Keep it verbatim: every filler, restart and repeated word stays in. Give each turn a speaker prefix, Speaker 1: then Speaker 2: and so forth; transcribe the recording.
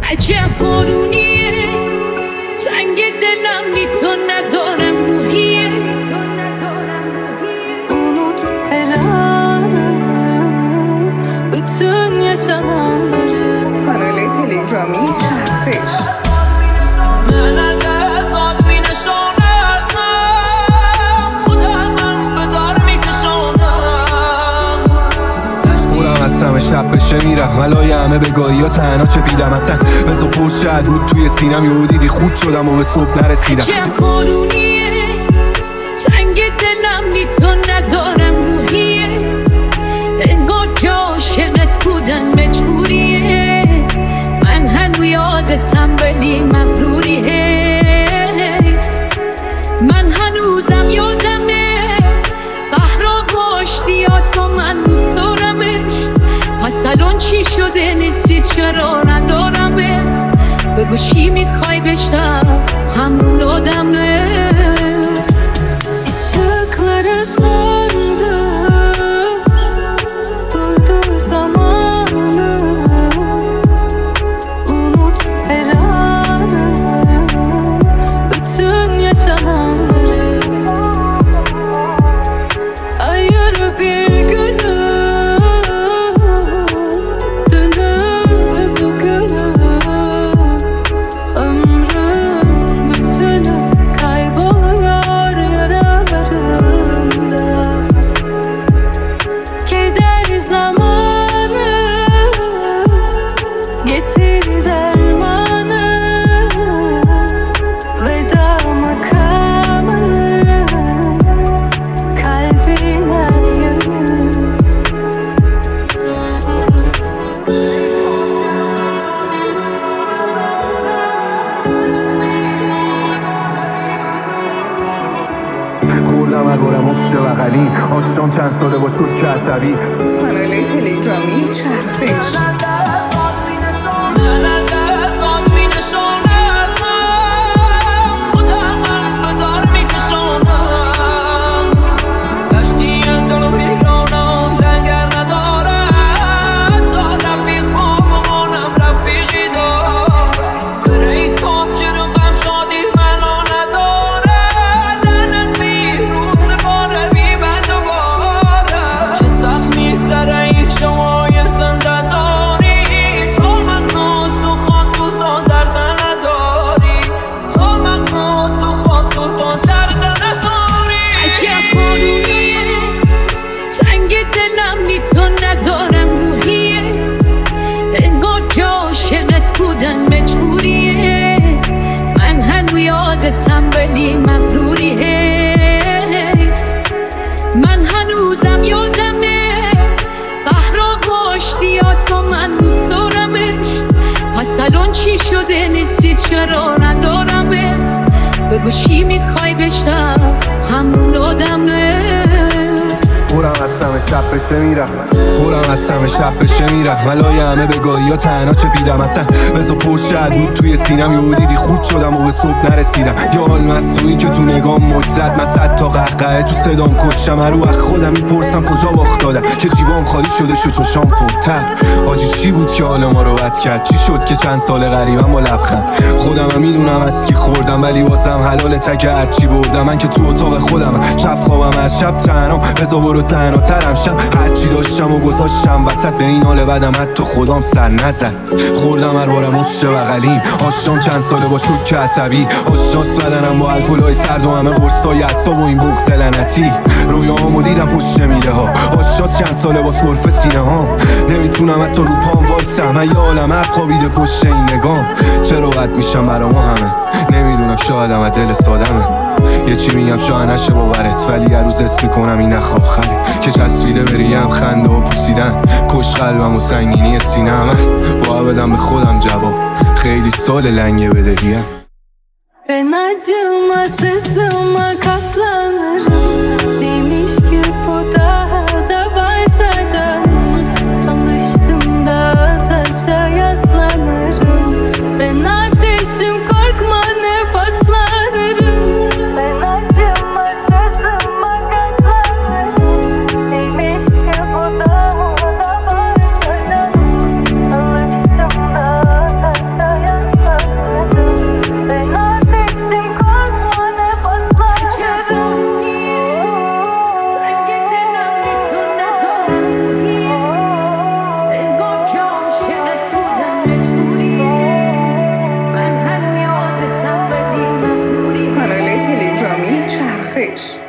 Speaker 1: عجب بارونیه تنگ دلم بی تو ندارم روحیه
Speaker 2: unut her anı bütün yaşananları
Speaker 3: کانال تلگرامی چرخش
Speaker 4: هستم شب بشه میرم ملای همه بگاهی ها تنها چپیدم اصلا بزا پر شد بود توی سینم یهو دیدی خود شدم و به صبح نرسیدم
Speaker 1: عجب بارونیه تنگ دلم بی تو ندارم روحیه انگار که عاشقت بودن مجبوریه من هنو یادتم ولی مغروریه من هنوزم یادمه بحرا باشتیات و من دوست دارمش پس الان چی شده نیستی چرا ندارمت بگو چی میخوای بشم همون آدمه
Speaker 2: ışıkları söndür durdur zamanı unut her anı bütün yaşananları ayır bir günü dünü ve bugünü ömrüm bütünü kayboluyor yaralarımda keder zamanı getir dermanı veda makamı kalbin her yanı
Speaker 4: خوردم البارم افت بغلی آشتام چند ساله با شد که عصبی
Speaker 3: کانال تلگرامی چرخش
Speaker 1: عجب بارونیه تنگ دلم بی تو ندارم روحیه انگار که عاشقت بودن مجبوریه من هنو یادتم ولی مغروریه من هنوزم یادمه بحرا باشتیات و من دوست دارمش پس الان چی شده نیستی چرا ندارمت بگو چی میخوای بشم همون آدمه
Speaker 4: برم هستم شب بشه میرم برم هستم شب بشه میرم ملای همه بگاهی ها تنها چپیدم اصلا بزا پر شد بود توی سینم یهو دیدی خود شدم و به صبح نرسیدم یا حال مستویی که تو نگام موج زد من صد تا قهقه تو صدام کشتم هر رو از خودم میپرسم کجا باخت دادم که جیبام خالی شده شد چشام پرتر حاجی چی بود که حال ما رو بد کرد چی شد که چند سال غریبم با لبخند خودم هم میدونم از کی خوردم ولی واسم حلال تک هرچی بردم من که تو اتاق خودم کف خوابم هر شب تنها بزا برو تنها ترم شم هرچی داشتم و گذاشتم وسط به این حال بدم حتی خودم سر نزد خوردم هر بارم مشت بغلیم آشتام چند ساله با شوک عصبی آشناس بدنم با الکلای سرد و همه قرصای عصاب و این بغض لعنتی رویاهامو دیدم پشت میله ها آشناس چند ساله با سرفه سینه ها نمیتونم حتی رو پام وایسم من یه عالم حرف خوابیده پشت این نگام چرا قد میشم برا ما همه نمیدونم شایدم از دل سادمه یه چی میگم شاید نشه باورت ولی هر روز اسم میکنم این نخواب خره که چسبیده بریم خنده و پوسیدن کش قلبم و سنگینی سینه من باید بدم به خودم جواب خیلی سال لنگه بدهیم
Speaker 2: ben acımasızıma katlanırım demiş ki bu daha da varsa canım alıştım da taşa yaslanırım ben ateşim korkma ne paslanırım ben acımasızıma katlanırım demiş ki bu daha da varsa canım alıştım da taşa
Speaker 3: چرخش